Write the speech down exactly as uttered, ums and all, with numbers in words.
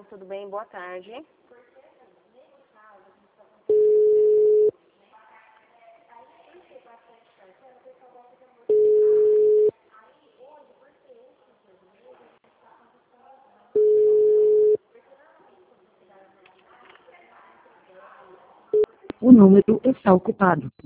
tudo bem? Boa tarde. O número está ocupado.